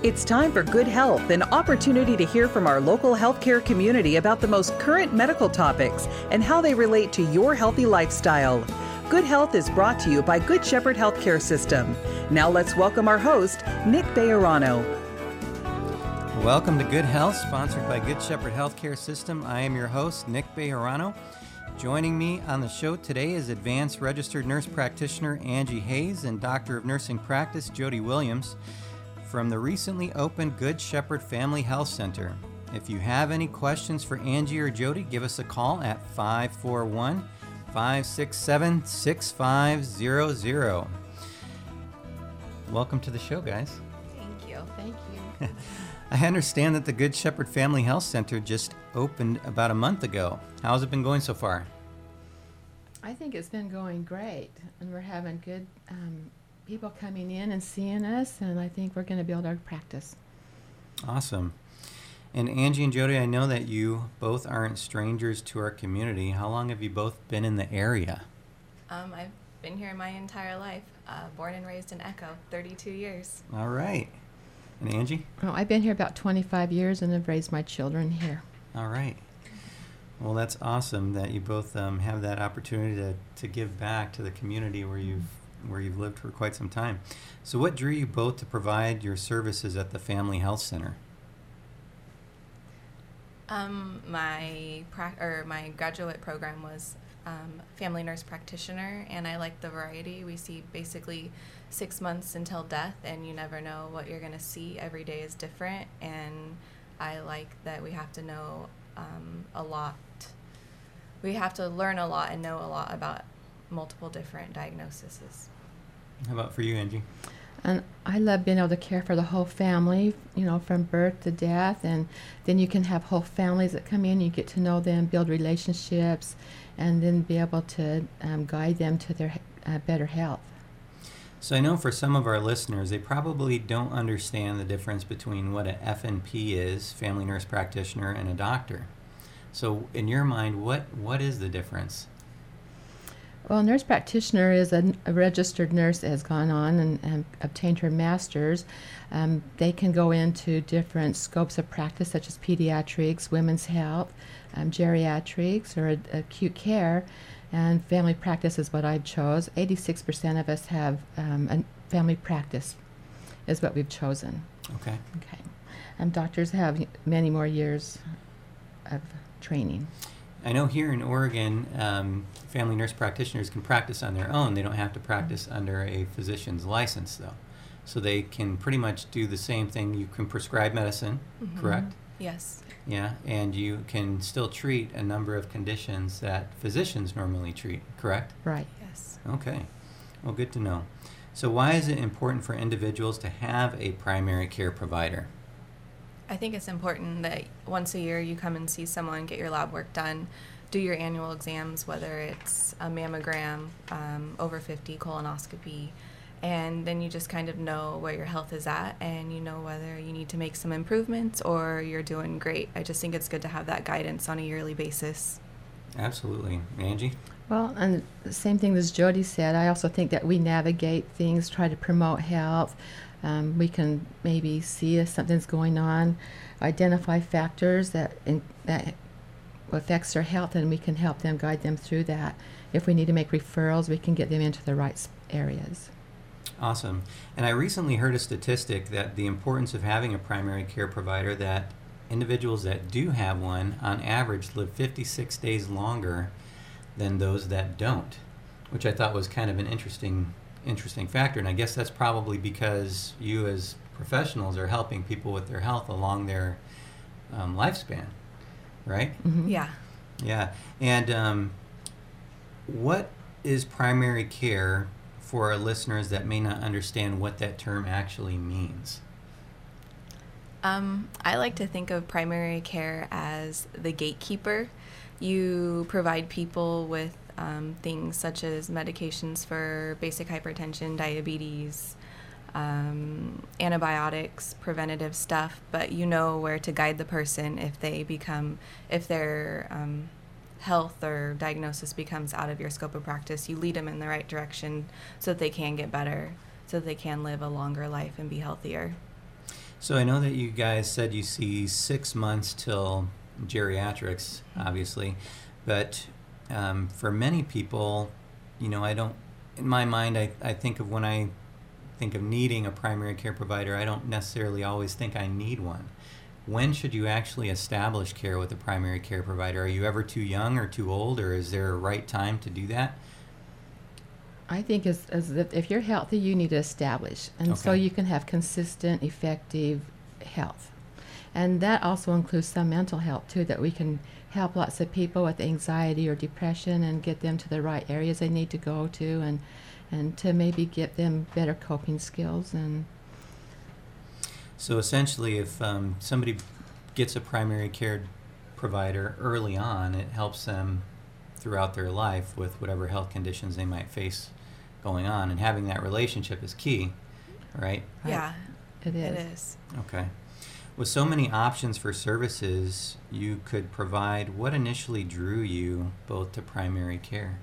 It's time for Good Health, an opportunity to hear from our local healthcare community about the most current medical topics and how they relate to your healthy lifestyle. Good Health is brought to you by Good Shepherd Healthcare System. Now let's welcome our host, Nick Bejarano. Welcome to Good Health, sponsored by Good Shepherd Healthcare System. I am your host, Nick Bejarano. Joining me on the show today is Advanced Registered Nurse Practitioner Angie Hayes and Doctor of Nursing Practice Jody Williams from the recently opened Good Shepherd Family Health Center. If you have any questions for Angie or Jody, give us a call at 541-567-6500. Welcome to the show, guys. Thank you. I understand that the Good Shepherd Family Health Center just opened about a month ago. How's it been going so far? I think it's been going great, and we're having good people coming in and seeing us, and I think we're going to build our practice. Awesome. And Angie and Jody, I know that you both aren't strangers to our community. How long have you both been in the area? I've been here my entire life, born and raised in Echo, 32 years. All right. And Angie? Oh, I've been here about 25 years, and I've raised my children here. All right. Well, that's awesome that you both have that opportunity to give back to the community where you've lived for quite some time. So what drew you both to provide your services at the Family Health Center? My graduate program was family nurse practitioner, and I like the variety. We see basically 6 months until death, and you never know what you're going to see. Every day is different, and I like that we have to know a lot. We have to learn a lot and know a lot about multiple different diagnoses. How about for you, Angie? And I love being able to care for the whole family, from birth to death, and then you can have whole families that come in, you get to know them, build relationships, and then be able to guide them to their better health. So I know for some of our listeners, they probably don't understand the difference between what an FNP is, family nurse practitioner, and a doctor. So in your mind, what is the difference? Well, a nurse practitioner is a registered nurse that has gone on and obtained her master's. They can go into different scopes of practice, such as pediatrics, women's health, geriatrics, or acute care, and family practice is what I chose. 86% of us have a family practice is what we've chosen. Okay. And doctors have many more years of training. I know here in Oregon, family nurse practitioners can practice on their own. They don't have to practice under a physician's license, though. So they can pretty much do the same thing. You can prescribe medicine, correct? Yes. Yeah, and you can still treat a number of conditions that physicians normally treat, correct? Right. Yes. Okay. Well, good to know. So why is it important for individuals to have a primary care provider? I think it's important that once a year you come and see someone, get your lab work done, do your annual exams, whether it's a mammogram, over 50 colonoscopy, and then you just kind of know where your health is at, and you know whether you need to make some improvements or you're doing great. I just think it's good to have that guidance on a yearly basis. Absolutely. Angie? Well, and the same thing as Jody said, I also think that we navigate things, try to promote health. We can maybe see if something's going on, identify factors that affects their health, and we can help them, guide them through that. If we need to make referrals, we can get them into the right areas. Awesome. And I recently heard a statistic that the importance of having a primary care provider, that individuals that do have one, on average, live 56 days longer than those that don't, which I thought was kind of an interesting factor. And I guess that's probably because you as professionals are helping people with their health along their lifespan, right? Mm-hmm. Yeah. Yeah. And what is primary care for our listeners that may not understand what that term actually means? I like to think of primary care as the gatekeeper. You provide people with things such as medications for basic hypertension, diabetes, antibiotics, preventative stuff, but you know where to guide the person if their health or diagnosis becomes out of your scope of practice. You lead them in the right direction so that they can get better, so that they can live a longer life and be healthier. So I know that you guys said you see 6 months till geriatrics, obviously, but for many people, I don't, in my mind, I think of when I think of needing a primary care provider, I don't necessarily always think I need one. When should you actually establish care with a primary care provider? Are you ever too young or too old, or is there a right time to do that? I think if you're healthy, you need to establish, and so Okay. you can have consistent, effective health. And that also includes some mental health too, that we can help lots of people with anxiety or depression and get them to the right areas they need to go to, and to maybe get them better coping skills. And So essentially, if somebody gets a primary care provider early on, it helps them throughout their life with whatever health conditions they might face going on, and having that relationship is key, right? Yeah, it is. it is. Okay. With so many options for services you could provide, what initially drew you both to primary care?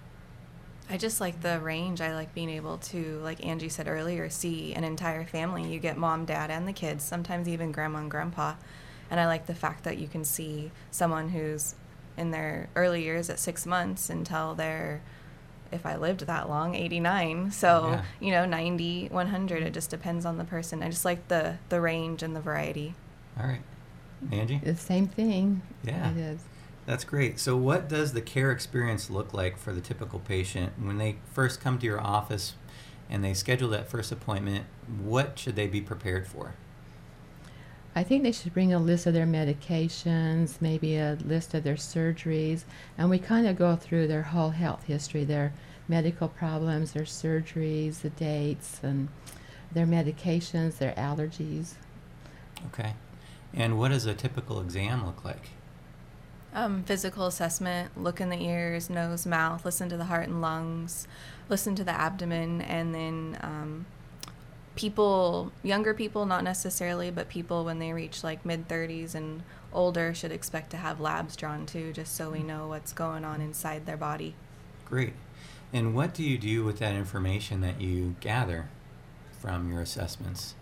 I just like the range. I like being able to, like Angie said earlier, see an entire family. You get mom, dad, and the kids, sometimes even grandma and grandpa. And I like the fact that you can see someone who's in their early years at 6 months until they're, if I lived that long, 89. So, Yeah. 90, 100. It just depends on the person. I just like the range and the variety. All right. Angie? The same thing. Yeah. It is. That's great. So what does the care experience look like for the typical patient when they first come to your office and they schedule that first appointment? What should they be prepared for? I think they should bring a list of their medications, maybe a list of their surgeries, and we kind of go through their whole health history, their medical problems, their surgeries, the dates, and their medications, their allergies. Okay. And what does a typical exam look like? Physical assessment, look in the ears, nose, mouth, listen to the heart and lungs, listen to the abdomen, and then younger people, not necessarily, but people when they reach like mid-30s and older should expect to have labs drawn too, just so we know what's going on inside their body. Great. And what do you do with that information that you gather from your assessments?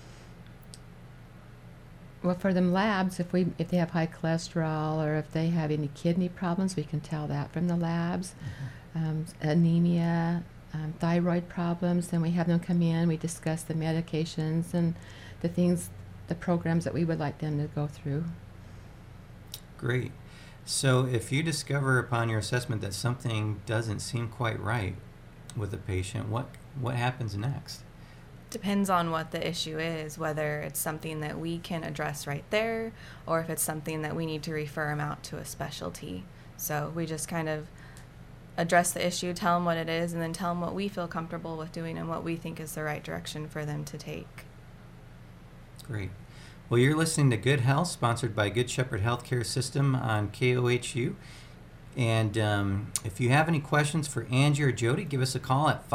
Well, for them labs, if they have high cholesterol or if they have any kidney problems, we can tell that from the labs. Anemia, thyroid problems, then we have them come in, we discuss the medications and the programs that we would like them to go through. Great. So if you discover upon your assessment that something doesn't seem quite right with a patient, what happens next? Depends on what the issue is, whether it's something that we can address right there or if it's something that we need to refer them out to a specialty. So we just kind of address the issue, tell them what it is, and then tell them what we feel comfortable with doing and what we think is the right direction for them to take. Great. Well, you're listening to Good Health, sponsored by Good Shepherd Healthcare System on KOHU. And if you have any questions for Angie or Jody, give us a call at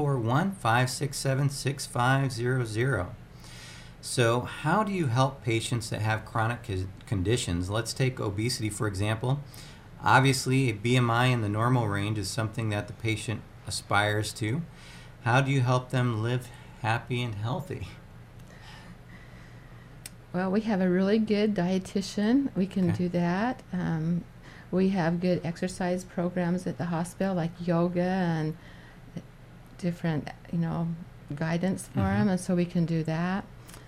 541-567-6500. So how do you help patients that have chronic conditions? Let's take obesity, for example. Obviously, a BMI in the normal range is something that the patient aspires to. How do you help them live happy and healthy? Well, we have a really good dietitian. We can Okay. do that. We have good exercise programs at the hospital, like yoga and different, guidance for them, and so we can do that.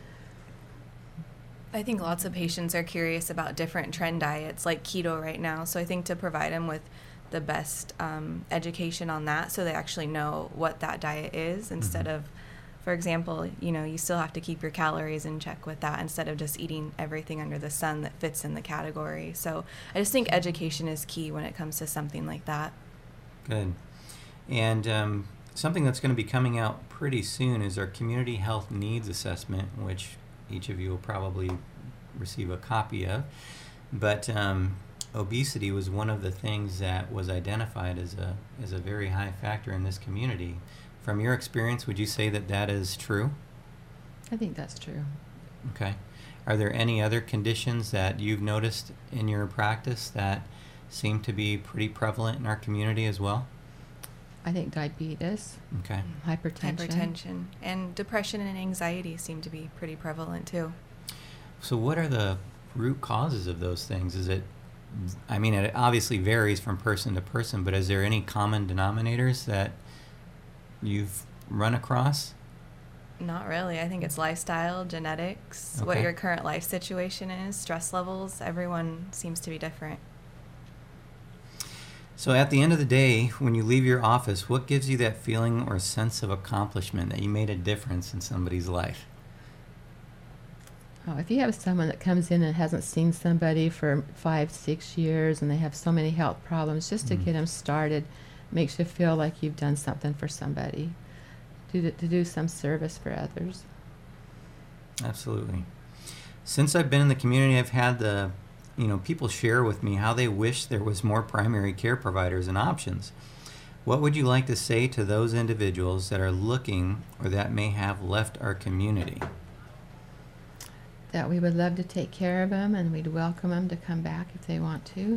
I think lots of patients are curious about different trend diets like keto right now. So I think to provide them with the best education on that so they actually know what that diet is instead of, for example, you still have to keep your calories in check with that instead of just eating everything under the sun that fits in the category. So I just think education is key when it comes to something like that. Good. And something that's going to be coming out pretty soon is our Community Health Needs Assessment, which each of you will probably receive a copy of. But obesity was one of the things that was identified as a very high factor in this community. From your experience, would you say that is true? I think that's true. Okay. Are there any other conditions that you've noticed in your practice that seem to be pretty prevalent in our community as well? I think diabetes, Okay. Hypertension and depression and anxiety seem to be pretty prevalent too. So what are the root causes of those things? Is it, I mean, it obviously varies from person to person, but is there any common denominators that you've run across? Not really. I think it's lifestyle, genetics, what Okay. your current life situation is, stress levels. Everyone seems to be different. So at the end of the day, when you leave your office, what gives you that feeling or sense of accomplishment that you made a difference in somebody's life? Oh, if you have someone that comes in and hasn't seen somebody for 5-6 years and they have so many health problems, just to get them started makes you feel like you've done something for somebody, to do some service for others. Absolutely. Since I've been in the community, I've had people share with me how they wish there was more primary care providers and options. What would you like to say to those individuals that are looking or that may have left our community? That we would love to take care of them and we'd welcome them to come back if they want to.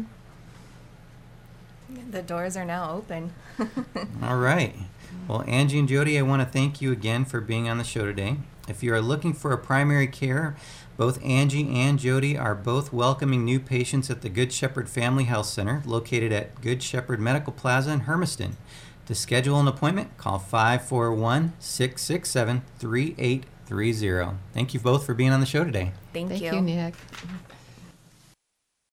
The doors are now open. All right. Well, Angie and Jody, I want to thank you again for being on the show today. If you are looking for a primary care, both Angie and Jody are both welcoming new patients at the Good Shepherd Family Health Center, located at Good Shepherd Medical Plaza in Hermiston. To schedule an appointment, call 541-667-3830. Thank you both for being on the show today. Thank Thank you. you, Nick.